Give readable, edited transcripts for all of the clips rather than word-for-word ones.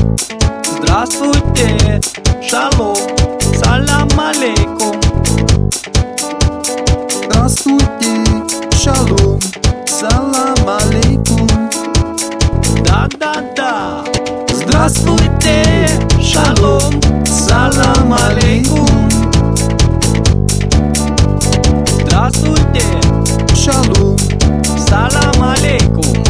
Здравствуйте, шалом, салам алейкум. Здравствуйте, шалом, салам алейкум. Да-да-да. Здравствуйте, шалом, салам алейкум. Здравствуйте, Шалом, салам алейкум.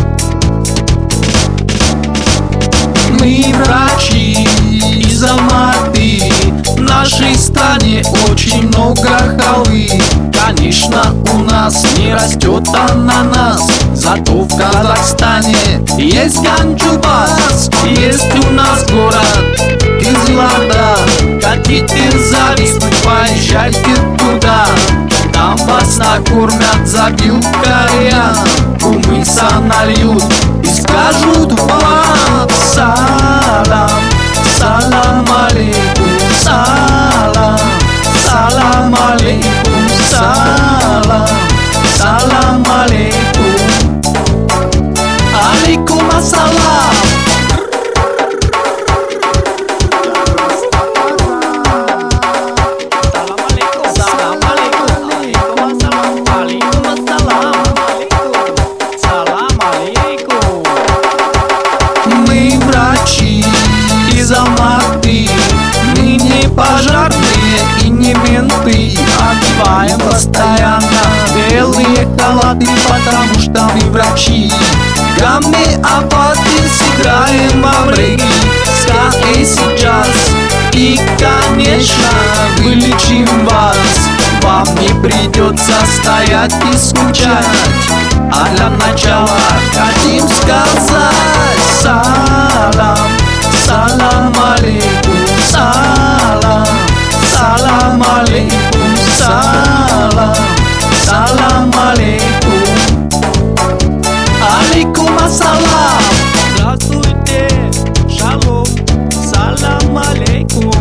мы врачи из Алматы. В нашей стране очень много халвы. Конечно, у нас не растет ананас, зато в Казахстане есть Ганджубас. Есть у нас город Кызылорда. Хотите зависнуть, поезжайте туда. Там вас накормят, забьют кальян, кумыса нальют и скажут вам салам, салам алейкум, салам, салам алейкум, салам, салам алейкум, алейкум ассалам. Мы врачи из Алматы, мы не пожарные и не менты. Одеваем постоянно белые халаты, потому что мы врачи. Гамме апаты сыграем в брейки, ска, эйси, джаз. И, конечно, вылечим вас. Вам не придется стоять и скучать. А для начала хотим сказать салам, салам алейкум, салам, салам алейкум, салам, салам алейкум, алейкум ассалам. Здравствуйте, шалом, салам алейкум.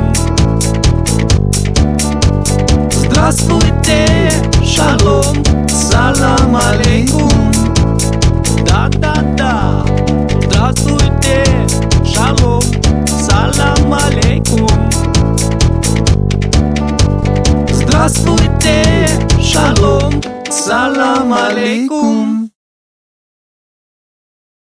Здравствуйте, шалом, салам алейкум. Да-да-да.